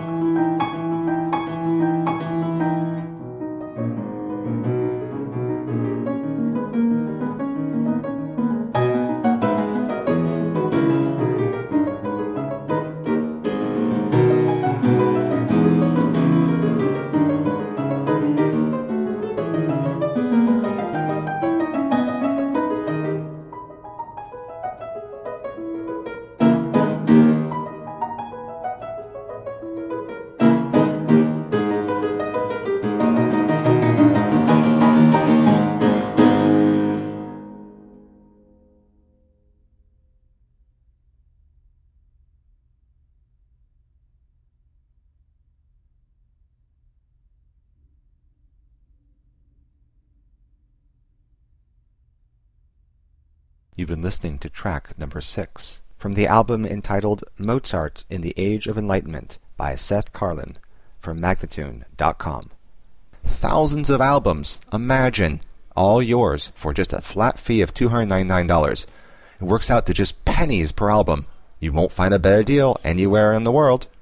You've been listening to track number 6 from the album entitled Mozart in the Age of Enlightenment by Seth Karlin from Magnatune.com. Thousands of albums, imagine, all yours for just a flat fee of $299. It works out to just pennies per album. You won't find a better deal anywhere in the world.